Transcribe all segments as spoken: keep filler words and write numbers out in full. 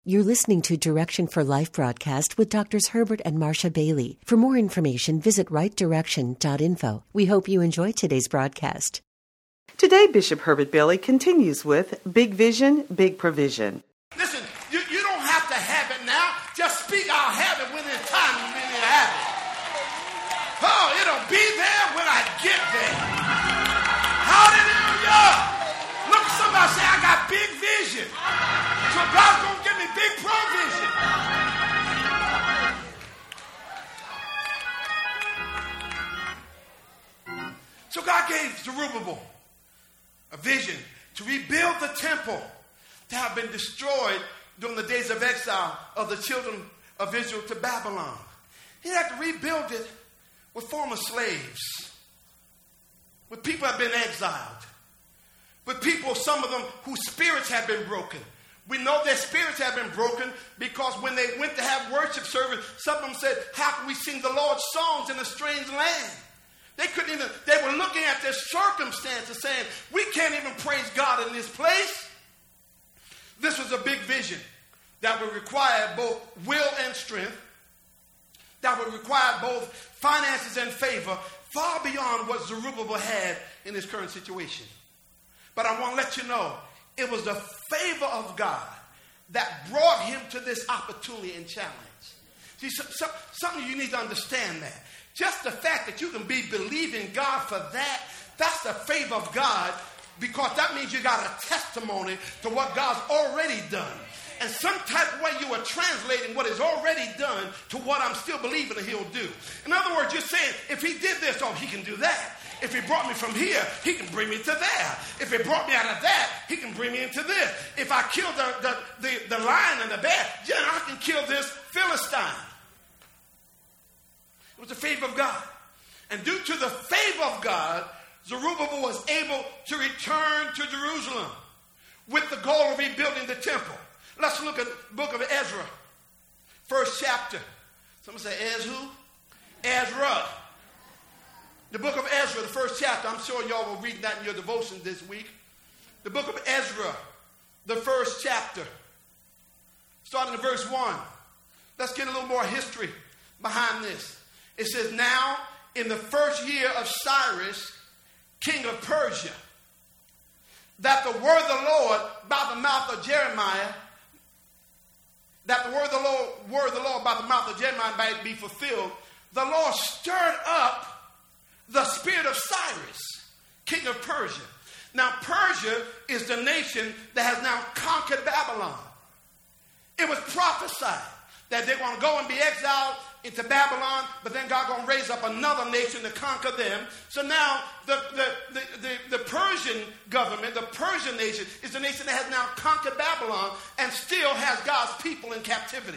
You're listening to Direction for Life broadcast with Doctors Herbert and Marcia Bailey. For more information, visit right direction dot info. We hope you enjoy today's broadcast. Today, Bishop Herbert Bailey continues with Big Vision, Big Provision. Listen, you, you don't have to have it now. Just speak, I'll have it when it's time you really have it. Oh, it'll be there when I get there. Hallelujah. Look at somebody say, I got big vision. So God's going to give me big provision. So God gave Zerubbabel a vision to rebuild the temple that had been destroyed during the days of exile of the children of Israel to Babylon. He had to rebuild it with former slaves, with people who had been exiled, with people, some of them, whose spirits had been broken. We know their spirits had been broken because when they went to have worship service, some of them said, how can we sing the Lord's songs in a strange land? They couldn't even, they were looking at their circumstances saying, we can't even praise God in this place. This was a big vision that would require both will and strength, that would require both finances and favor, far beyond what Zerubbabel had in his current situation. But I want to let you know, it was the favor of God that brought him to this opportunity and challenge. See, so, so, something you need to understand that. Just the fact that you can be believing God for that, that's the favor of God, because that means you got a testimony to what God's already done. And some type of way you are translating what is already done to what I'm still believing that he'll do. In other words, you're saying, if he did this, oh, he can do that. If he brought me from here, he can bring me to there. If he brought me out of that, he can bring me into this. If I kill the, the, the, the lion and the bear, then I can kill this Philistine. It was the favor of God. And due to the favor of God, Zerubbabel was able to return to Jerusalem with the goal of rebuilding the temple. Let's look at the book of Ezra, first chapter. Someone say, Ez who? Ezra. The book of Ezra, the first chapter. I'm sure y'all will read that in your devotion this week. The book of Ezra, the first chapter. Starting in verse one. Let's get a little more history behind this. It says, now in the first year of Cyrus, king of Persia, that the word of the Lord by the mouth of Jeremiah, that the word of the Lord, word of the Lord by the mouth of Jeremiah might be fulfilled, the Lord stirred up the spirit of Cyrus, king of Persia. Now, Persia is the nation that has now conquered Babylon. It was prophesied that they're going to go and be exiled into Babylon, but then God going to raise up another nation to conquer them. So now the, the, the, the, the Persian government, the Persian nation, is the nation that has now conquered Babylon and still has God's people in captivity.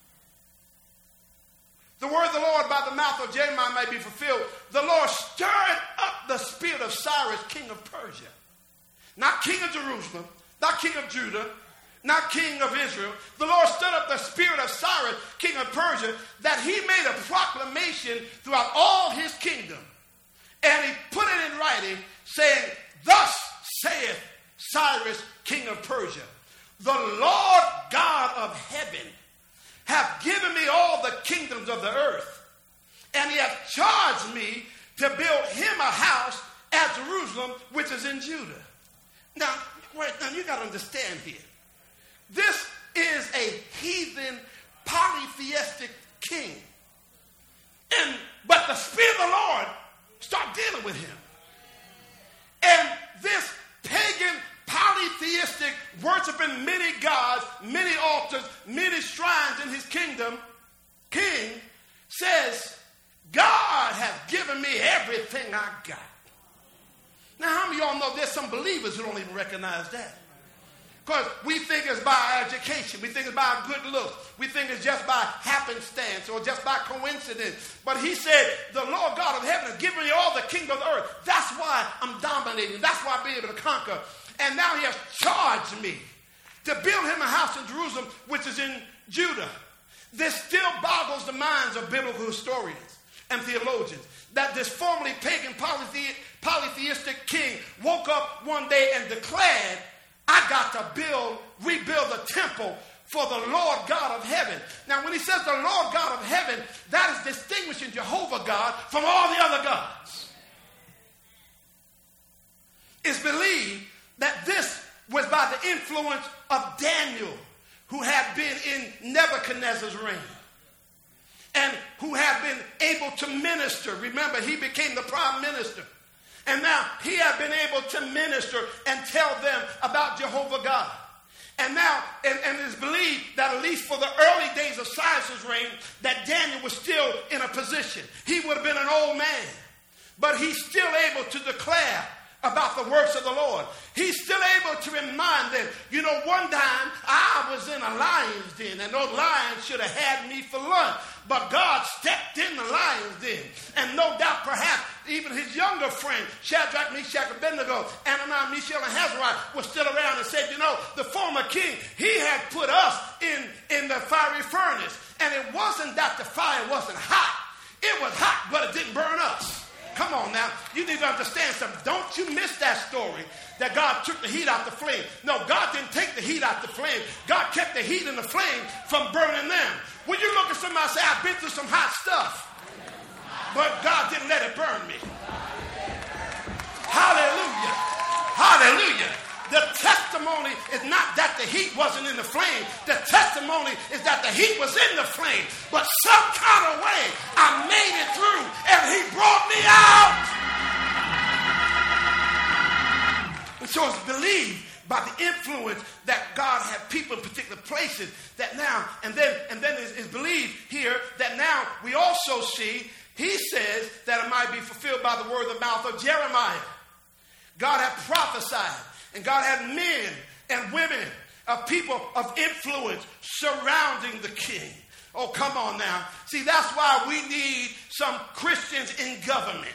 The word of the Lord by the mouth of Jeremiah may be fulfilled. The Lord stirred up the spirit of Cyrus, king of Persia. Not king of Jerusalem, not king of Judah, not king of Israel. The Lord stirred up the spirit of Cyrus, king of Persia, that he made a proclamation throughout all his kingdom. And he put it in writing, saying, thus saith Cyrus, king of Persia, the Lord God of heaven hath given me all the kingdoms of the earth, and he hath charged me to build him a house at Jerusalem, which is in Judah. Now, right now, you got to understand here. This is a heathen, polytheistic king. And but the Spirit of the Lord started dealing with him. And this pagan, polytheistic, worshiping many gods, many altars, many shrines in his kingdom, king says, God has given me everything I got. Now, how many of y'all know there's some believers who don't even recognize that? Because we think it's by our education. We think it's by our good looks. We think it's just by happenstance or just by coincidence. But he said, the Lord God of heaven has given me all the kingdom of the earth. That's why I'm dominating. That's why I'm being able to conquer. And now he has charged me to build him a house in Jerusalem, which is in Judah. This still boggles the minds of biblical historians and theologians that this formerly pagan polythe- polytheistic king woke up one day and declared, I got to build, rebuild the temple for the Lord God of heaven. Now, when he says the Lord God of heaven, that is distinguishing Jehovah God from all the other gods. It's believed that this was by the influence of Daniel, who had been in Nebuchadnezzar's reign and who had been able to minister. Remember, he became the prime minister. And now he had been able to minister and tell them about Jehovah God. And now, and, and it's believed that at least for the early days of Cyrus's reign, that Daniel was still in a position. He would have been an old man, but he's still able to declare about the works of the Lord. He's still able to remind them, you know, one time I was in a lion's den and those lions should have had me for lunch. But God stepped in the lion's den. And no doubt perhaps even his younger friend, Shadrach, Meshach, Abednego, Ananias, Mishael, and Azariah was still around and said, you know, the former king, he had put us in, in the fiery furnace. And it wasn't that the fire wasn't hot. It was hot, but it didn't burn us. Come on now. You need to understand something. Don't you miss that story that God took the heat out the flame. No, God didn't take the heat out the flame. God kept the heat and the flame from burning them. When you look at somebody and say, I've been through some hot stuff, but God didn't let it burn me. Hallelujah. Hallelujah. The testimony is not that the heat wasn't in the flame. The testimony is that the heat was in the flame. But some kind of way, I made it through and he brought me out. And so it's believed by the influence that God had people in particular places that now, and then, and then it's, it's believed here that now we also see, he says that it might be fulfilled by the word of the mouth of Jeremiah. God had prophesied. And God had men and women of people of influence surrounding the king. Oh, come on now. See, that's why we need some Christians in government.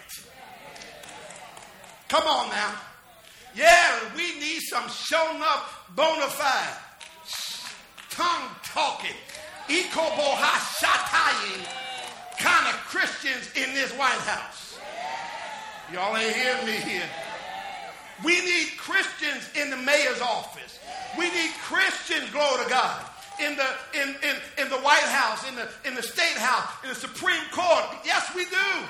Come on now. Yeah, we need some shown up, bona fide, tongue-talking, ikobohashatayin kind of Christians in this White House. Y'all ain't hearing me here. We need Christians in the mayor's office. We need Christians, glory to God, in the in, in, in the White House, in the in the State House, in the Supreme Court. Yes, we do.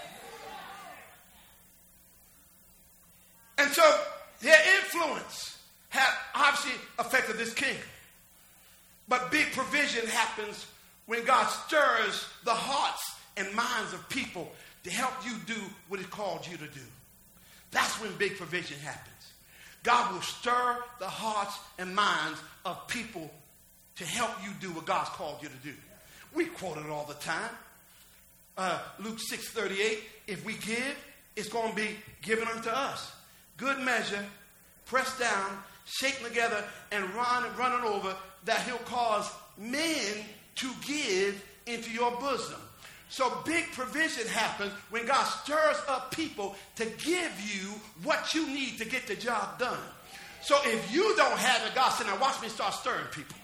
And so their influence had obviously affected this king. But big provision happens when God stirs the hearts and minds of people to help you do what he called you to do. That's when big provision happens. God will stir the hearts and minds of people to help you do what God's called you to do. We quote it all the time. Uh, Luke six thirty-eight, if we give, it's going to be given unto us. Good measure, pressed down, shaken together, and run and running over, that he'll cause men to give into your bosom. So big provision happens when God stirs up people to give you what you need to get the job done. So if you don't have it, God said, now watch me start stirring people.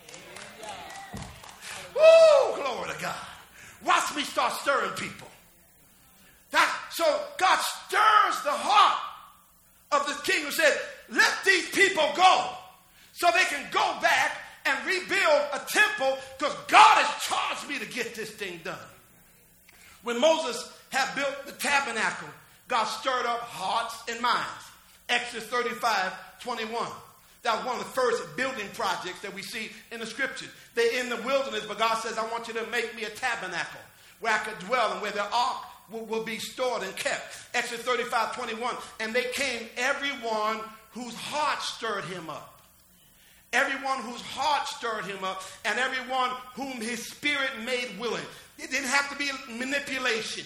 Woo, glory to God. Watch me start stirring people. That, so God stirs the heart of the king who said, let these people go so they can go back and rebuild a temple because God has charged me to get this thing done. When Moses had built the tabernacle, God stirred up hearts and minds. Exodus thirty-five twenty-one. That was one of the first building projects that we see in the scriptures. They're in the wilderness, but God says, I want you to make me a tabernacle where I could dwell and where the ark will, will be stored and kept. Exodus thirty-five twenty-one. And they came, everyone whose heart stirred him up. Everyone whose heart stirred him up, and everyone whom his spirit made willing. It didn't have to be manipulation.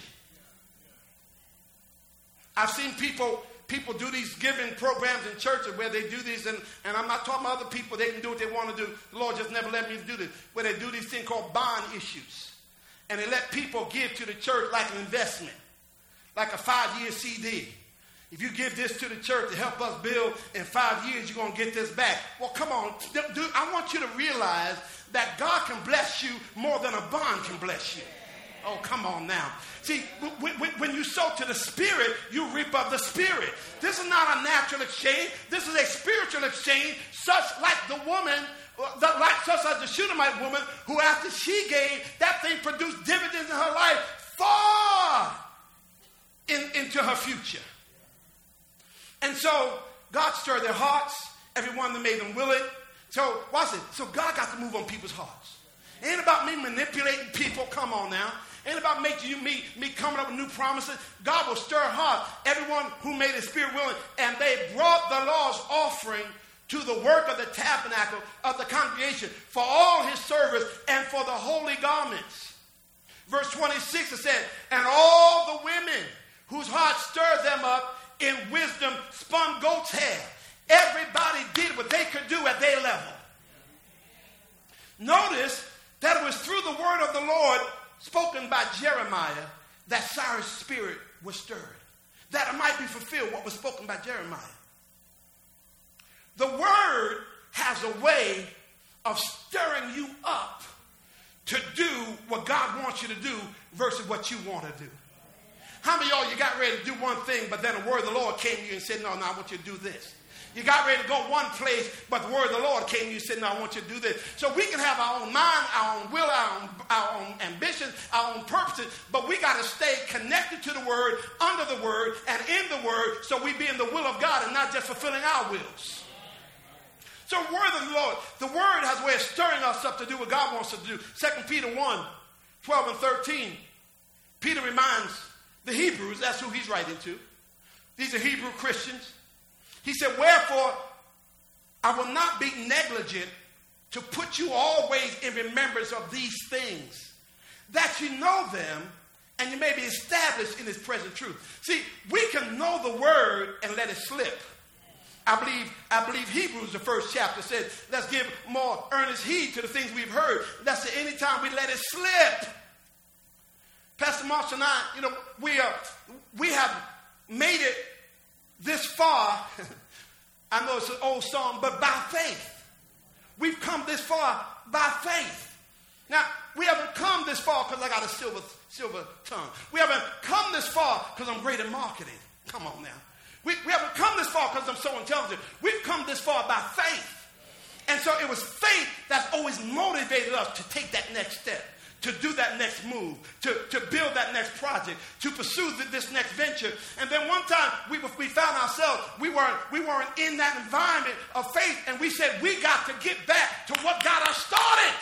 I've seen people people do these giving programs in churches where they do these, and, and I'm not talking about other people. They can do what they want to do. The Lord just never let me do this. Where they do these things called bond issues. And they let people give to the church like an investment, like a five-year C D. If you give this to the church to help us build, in five years you're going to get this back. Well, come on. Dude, I want you to realize that God can bless you more than a bond can bless you. Oh, come on now. See, when, when, when you sow to the Spirit, you reap of the Spirit. This is not a natural exchange. This is a spiritual exchange, such like the woman like such as the Shunammite woman, who after she gave, that thing produced dividends in her life far in, into her future. And so God stirred their hearts. Everyone that made them willing. So watch it. So God got to move on people's hearts. It ain't about me manipulating people. Come on now. It ain't about making you me, me coming up with new promises. God will stir hearts. Everyone who made his spirit willing. And they brought the Lord's offering to the work of the tabernacle of the congregation for all his service and for the holy garments. Verse twenty-six, it said, and all the women whose hearts stirred them up in wisdom spun goat's hair. Everybody did what they could do at their level. Notice that it was through the word of the Lord spoken by Jeremiah that Cyrus' spirit was stirred. That it might be fulfilled what was spoken by Jeremiah. The word has a way of stirring you up to do what God wants you to do versus what you want to do. How many of y'all, you got ready to do one thing, but then the word of the Lord came to you and said, no, no, I want you to do this. You got ready to go one place, but the word of the Lord came to you and said, no, I want you to do this. So we can have our own mind, our own will, our own, our own ambitions, our own purposes, but we got to stay connected to the word, under the word, and in the word, so we be in the will of God and not just fulfilling our wills. So the word of the Lord, the word has a way of stirring us up to do what God wants us to do. Second Peter one, twelve and thirteen. Peter reminds the Hebrews, that's who he's writing to. These are Hebrew Christians. He said, wherefore, I will not be negligent to put you always in remembrance of these things, that you know them and you may be established in his present truth. See, we can know the word and let it slip. I believe, I believe Hebrews, the first chapter, says, let's give more earnest heed to the things we've heard. That's the any time we let it slip. Pastor Marshall and I, you know, we are, we have made it this far. I know it's an old song, but by faith. We've come this far by faith. Now, we haven't come this far because I got a silver, silver tongue. We haven't come this far because I'm great at marketing. Come on now. We, we haven't come this far because I'm so intelligent. We've come this far by faith. And so it was faith that's always motivated us to take that next step, to do that next move, to, to build that next project, to pursue the, this next venture. And then one time we, we found ourselves, we weren't, we weren't in that environment of faith, and we said, we got to get back to what got us started.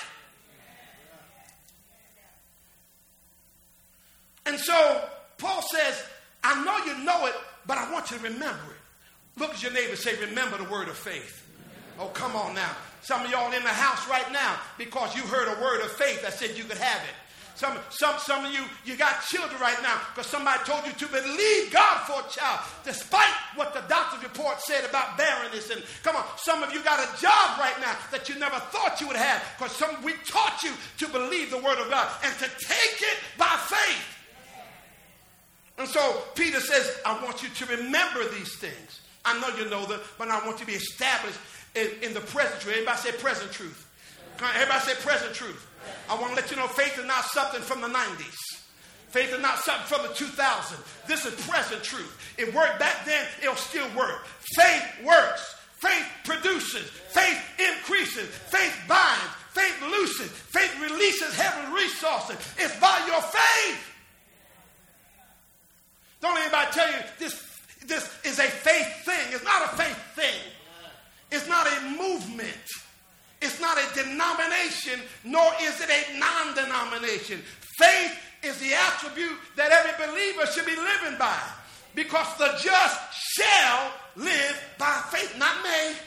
And so Paul says, I know you know it, but I want you to remember it. Look at your neighbor and say, remember the word of faith. Oh, come on now. Some of y'all in the house right now because you heard a word of faith that said you could have it. Some, some, some of you, you got children right now because somebody told you to believe God for a child despite what the doctor's report said about barrenness. And come on, some of you got a job right now that you never thought you would have because some we taught you to believe the word of God and to take it by faith. And so Peter says, I want you to remember these things. I know you know them, but I want you to be established in, in the present truth. Everybody say present truth. Everybody say present truth. I want to let you know faith is not something from the nineties. Faith is not something from the two thousands. This is present truth. It worked back then, it'll still work. Faith works. Faith produces. Faith increases. Faith binds. Faith loosens. Faith releases heavenly resources. It's by your faith. Don't anybody tell you this, this is a faith thing. It's not a faith thing. It's not a movement. It's not a denomination, nor is it a non-denomination. Faith is the attribute that every believer should be living by. Because the just shall live by faith, not me.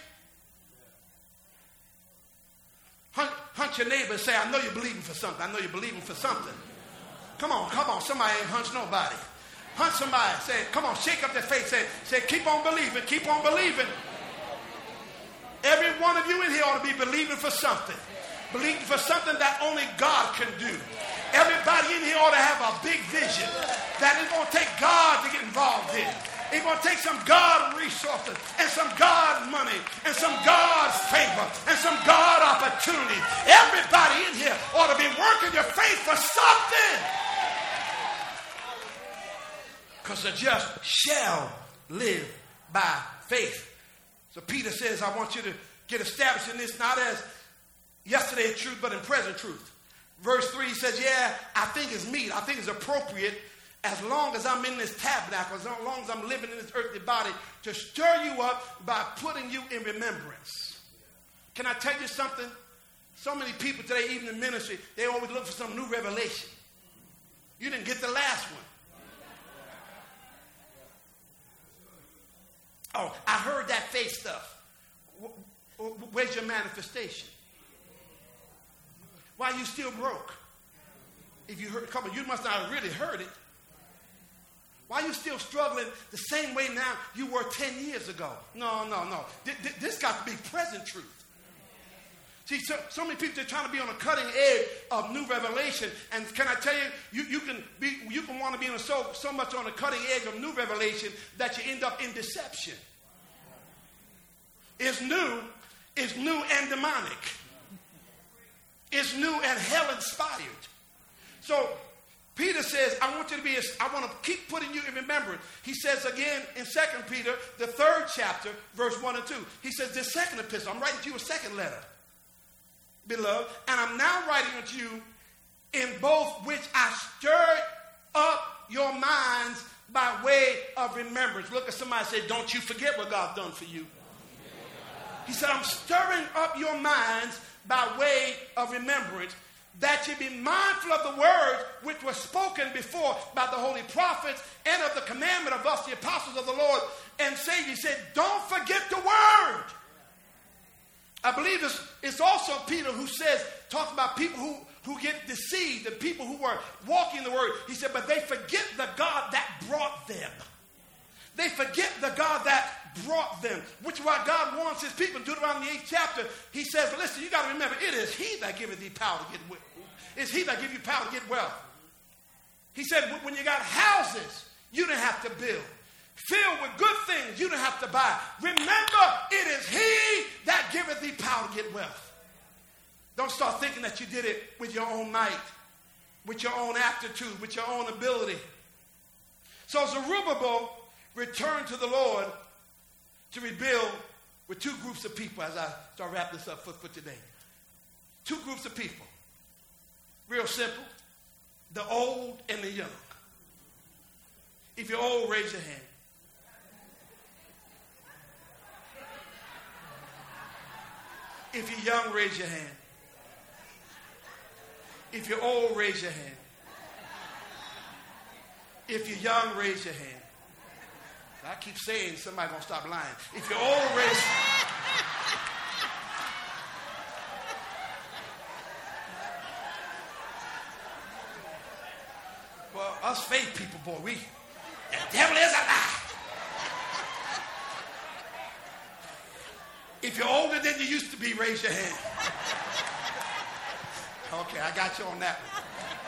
Hunt, hunt your neighbor and say, I know you're believing for something. I know you're believing for something. Come on, come on. Somebody ain't hunch nobody. Hunt somebody. Say, come on, shake up their faith. Say, say, keep on believing. Keep on believing. Every one of you in here ought to be believing for something. Believing for something that only God can do. Everybody in here ought to have a big vision that it's going to take God to get involved in. It's going to take some God resources and some God money and some God's favor and some God opportunity. Everybody in here ought to be working your faith for something. Because the just shall live by faith. So Peter says, I want you to get established in this, not as Yesterday's truth, but in present truth. Verse three says, yeah, I think it's meet. I think it's appropriate as long as I'm in this tabernacle, as long as I'm living in this earthly body, to stir you up by putting you in remembrance. Can I tell you something? So many people today, even in ministry, they always look for some new revelation. You didn't get the last one. Oh, I heard that faith stuff. Where's your manifestation? Why are you still broke? If you heard, come on, you must not have really heard it. Why are you still struggling the same way now you were ten years ago? No, no, no. This got to be present truth. See, so, so many people are trying to be on the cutting edge of new revelation. And can I tell you, you, you can be, you can want to be in a so, so much on the cutting edge of new revelation that you end up in deception. It's new, it's new and demonic. It's new and hell-inspired. So Peter says, I want you to be, a, I want to keep putting you in remembrance. He says again in Second Peter, the third chapter, verse one and two. He says, this second epistle, I'm writing to you a second letter, beloved, and I'm now writing unto you in both which I stirred up your minds by way of remembrance. Look at somebody and say, don't you forget what God's done for you. He said, I'm stirring up your minds by way of remembrance, that you be mindful of the words which were spoken before by the holy prophets and of the commandment of us, the apostles of the Lord and Savior. He said, don't forget the word. I believe it's, it's also Peter who says, talks about people who, who get deceived, the people who are walking the word. He said, but they forget the God that brought them. They forget the God that brought them, which is why God wants his people. In Deuteronomy the eighth chapter, he says, listen, you got to remember, it is he that giveth thee power to get wealth. It's he that gives you power to get wealth. He said, when you got houses, you didn't have to build. Filled with good things, you didn't have to buy. Remember, it is he that giveth thee power to get wealth. Don't start thinking that you did it with your own might, with your own aptitude, with your own ability. So Zerubbabel returned to the Lord to rebuild with two groups of people as I start wrapping this up for, for today. Two groups of people. Real simple. The old and the young. If you're old, raise your hand. If you're young, raise your hand. If you're old, raise your hand. If you're young, raise your hand. I keep saying somebody's going to stop lying. If you're old, raise... Well, us faith people, boy, we... The devil is a lie. If you're older than you used to be, raise your hand. Okay, I got you on that one.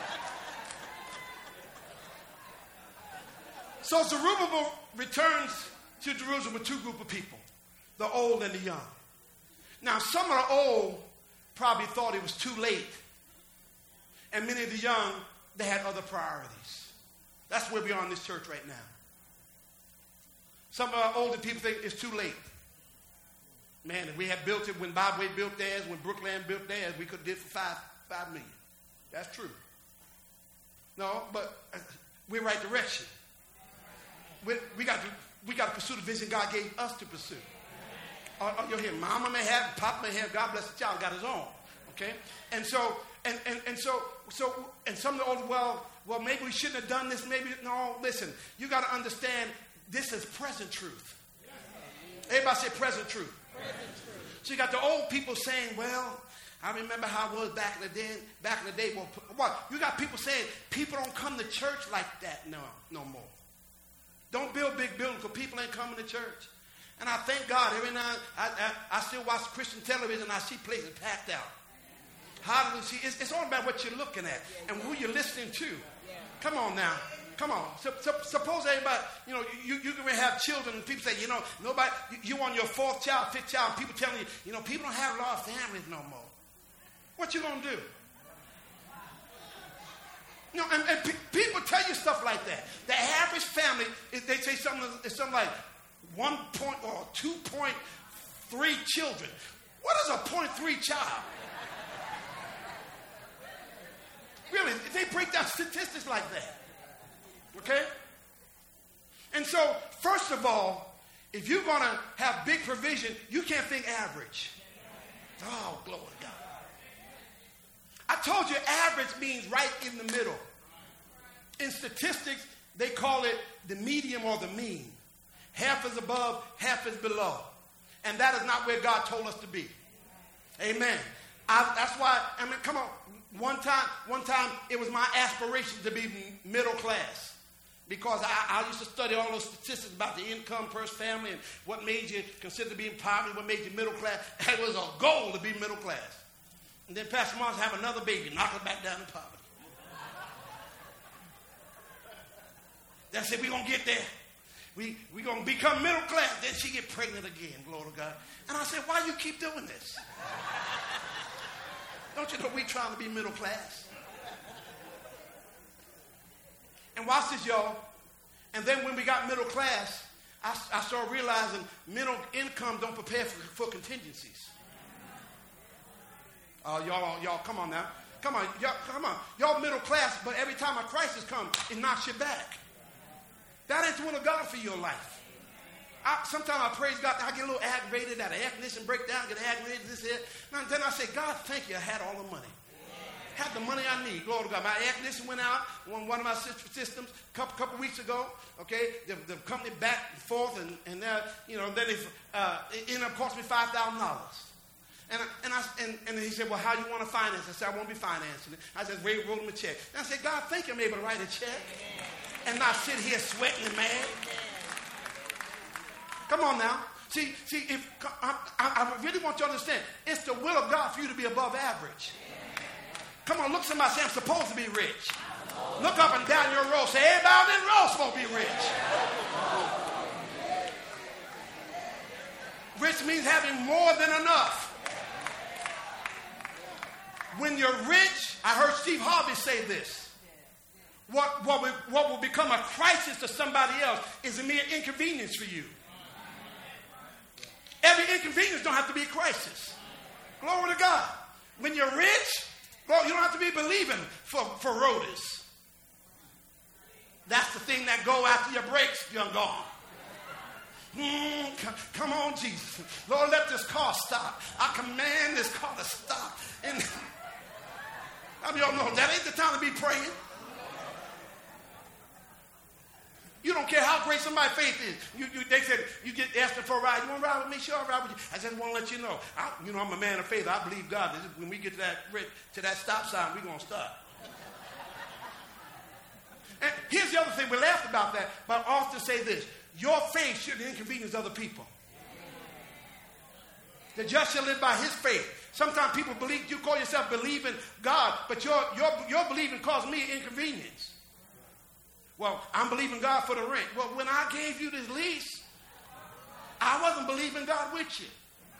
So Zerubbabel returns to Jerusalem with two groups of people, the old and the young. Now, some of the old probably thought it was too late. And many of the young, they had other priorities. That's where we are in this church right now. Some of our older people think it's too late. Man, if we had built it when Bobway built theirs, when Brookland built theirs, we could have did it for five, five million. That's true. No, but uh, we're right direction. We, we got to we got to pursue the vision God gave us to pursue. Or, or you'll hear, Mama may have, Papa may have, God bless the child, got his own. Okay, and so and and and so so and some of the older, well, well, maybe we shouldn't have done this. Maybe no. Listen, you got to understand, this is present truth. Everybody say present truth. Present truth. So you got the old people saying, well, I remember how it was back in the day. Back in the day, well, what? You got people saying people don't come to church like that no, no more. Don't build big buildings because people ain't coming to church. And I thank God every now I, I, I still watch Christian television and I see places packed out. Hallelujah. See, it's, it's all about what you're looking at and who you're listening to. Come on now. Come on. So, so, suppose everybody, you know, you, you can have children and people say, you know, nobody, you, you on your fourth child, fifth child, and people telling you, you know, people don't have a lot of families no more. What you going to do? You know, and, and pe- people tell you stuff like that. The average family, is, they say something, it's something like one point or two point three children. What is a point three child? Really, they break down statistics like that. Okay? And so, first of all, if you're going to have big provision, you can't think average. Oh, glory to God. I told you average means right in the middle. In statistics, they call it the medium or the mean. Half is above, half is below. And that is not where God told us to be. Amen. I, that's why, I mean, come on. One time, one time, it was my aspiration to be middle class. Because I, I used to study all those statistics about the income per family and what made you consider to be in poverty, what made you middle class. It was a goal to be middle class. And then Pastor Mars have another baby, knock her back down to poverty. Then I said, we're going to get there. We're we going to become middle class. Then she get pregnant again, glory to God. And I said, why you keep doing this? Don't you know we trying to be middle class? And watch this, y'all. And then when we got middle class, I, I started realizing middle income don't prepare for, for contingencies. Uh, y'all, y'all, come on now. Come on, y'all, come on. Y'all middle class, but every time a crisis comes, it knocks you back. That ain't the will of God for your life. I, sometimes I praise God, I get a little aggravated at an air conditioning breakdown, get aggravated, this, here. And then I say, God, thank you, I had all the money. Had the money I need. Glory to God. My air conditioning went out on one of my systems a couple, couple weeks ago. Okay, the, the company back and forth, and and uh, you know, then it, uh, it ended up costing me five thousand dollars. And I, and I and, and he said, well, how do you want to finance? I said, I won't be financing it. I said, wait, roll him a check. And I said, God, thank you, I'm able to write a check and not sit here sweating and mad. Come on now. See, see, if I, I, I really want you to understand, it's the will of God for you to be above average. Come on, look somebody say, I'm supposed to be rich. Look up and down your row. Say, everybody on this row is supposed to be rich. Rich means having more than enough. When you're rich, I heard Steve Harvey say this. What, what, will, what will become a crisis to somebody else is a mere inconvenience for you. Every inconvenience don't have to be a crisis. Glory to God. When you're rich, well, you don't have to be believing for, for roadies. That's the thing that go after your brakes, you're gone. Mm, come, come on, Jesus. Lord, let this car stop. I command this car to stop. And I mean, y'all know that ain't the time to be praying. You don't care how great somebody's faith is. You, you, they said, you get asked for a ride. You want to ride with me? Sure, I'll ride with you. I just want to let you know. I, you know, I'm a man of faith. I believe God. This is, when we get to that, to that stop sign, we're going to stop. And here's the other thing. We laughed about that, but I often say this. Your faith shouldn't inconvenience other people. The just shall live by his faith. Sometimes people believe, you call yourself believing God, but your, your, your believing caused me inconvenience. Well, I'm believing God for the rent. Well, when I gave you this lease, I wasn't believing God with you.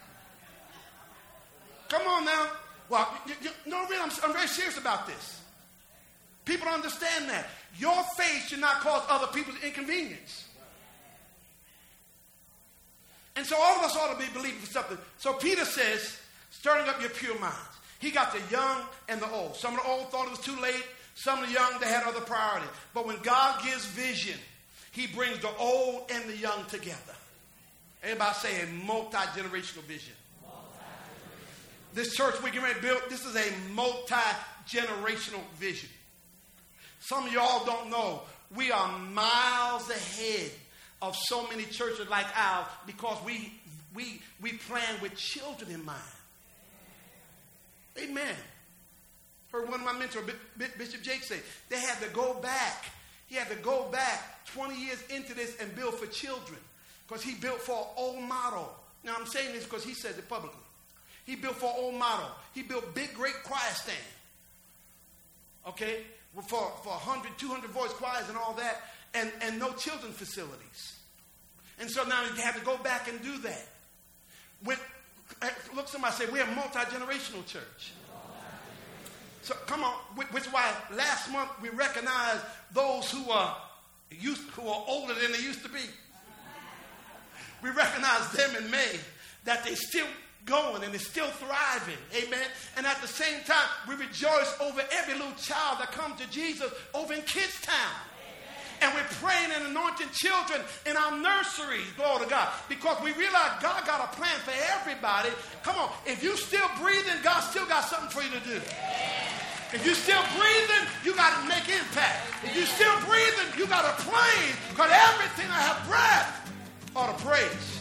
Come on now. Well, you, you, no, really, I'm, I'm very serious about this. People don't understand that. Your faith should not cause other people's inconvenience. And so all of us ought to be believing for something. So Peter says, stirring up your pure minds. He got the young and the old. Some of the old thought it was too late. Some of the young, they had other priorities. But when God gives vision, he brings the old and the young together. Everybody say a multi-generational vision. Multi-generational. This church we're getting ready to build, this is a multi-generational vision. Some of y'all don't know, we are miles ahead of so many churches like ours because we, we, we plan with children in mind. Amen. Heard one of my mentors, Bishop Jake, say they had to go back. He had to go back twenty years into this and build for children because he built for an old model. Now, I'm saying this because he says it publicly. He built for an old model. He built big, great choir stand. Okay? For, for one hundred, two hundred voice choirs and all that, and, and no children facilities. And so now he had to go back and do that. When, look, somebody say, we're a multi-generational church. So come on, which is why last month we recognized those who are used, who are older than they used to be. We recognized them in May that they still going and it's still thriving. Amen. And at the same time, we rejoice over every little child that comes to Jesus over in Kids Town. And we're praying and anointing children in our nurseries, glory to God, because we realize God got a plan for everybody. Come on, if you still breathing, God still got something for you to do. If you're still breathing, you got to make impact. If you're still breathing, you got to praise, because everything that have breath ought to praise.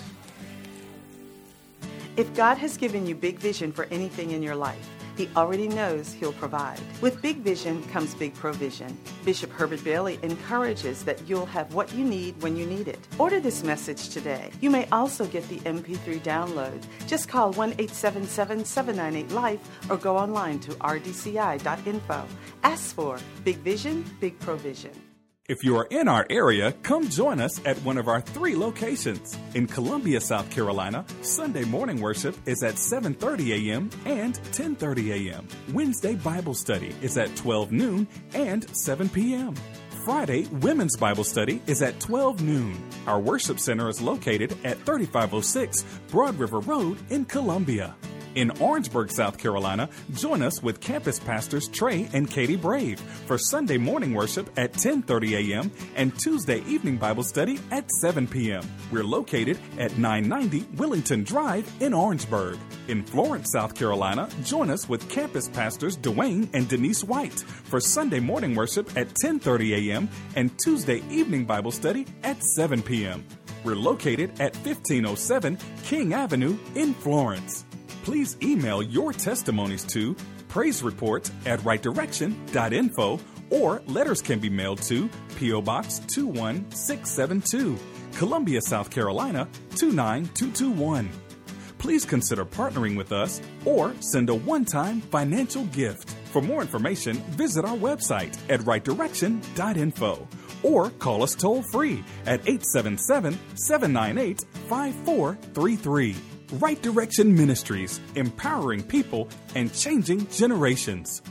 If God has given you big vision for anything in your life, He already knows He'll provide. With big vision comes big provision. Bishop Herbert Bailey encourages that you'll have what you need when you need it. Order this message today. You may also get the M P three download. Just call one eight seven seven, seven nine eight, LIFE or go online to r d c i dot info. Ask for Big Vision, Big Provision. If you are in our area, come join us at one of our three locations. In Columbia, South Carolina, Sunday morning worship is at seven thirty a.m. and ten thirty a.m. Wednesday Bible study is at twelve noon and seven p.m. Friday Women's Bible study is at twelve noon. Our worship center is located at thirty-five oh six Broad River Road in Columbia. In Orangeburg, South Carolina, join us with campus pastors Trey and Katie Brave for Sunday morning worship at ten thirty a.m. and Tuesday evening Bible study at seven p.m. We're located at nine ninety Willington Drive in Orangeburg. In Florence, South Carolina, join us with campus pastors Dwayne and Denise White for Sunday morning worship at ten thirty a.m. and Tuesday evening Bible study at seven p.m. We're located at fifteen oh seven King Avenue in Florence. Please email your testimonies to praise reports at right direction dot info, or letters can be mailed to P O. Box two one six seven two, Columbia, South Carolina two nine two two one. Please consider partnering with us or send a one-time financial gift. For more information, visit our website at right direction dot info or call us toll-free at eight seven seven, seven nine eight, five four three three. Right Direction Ministries, empowering people and changing generations.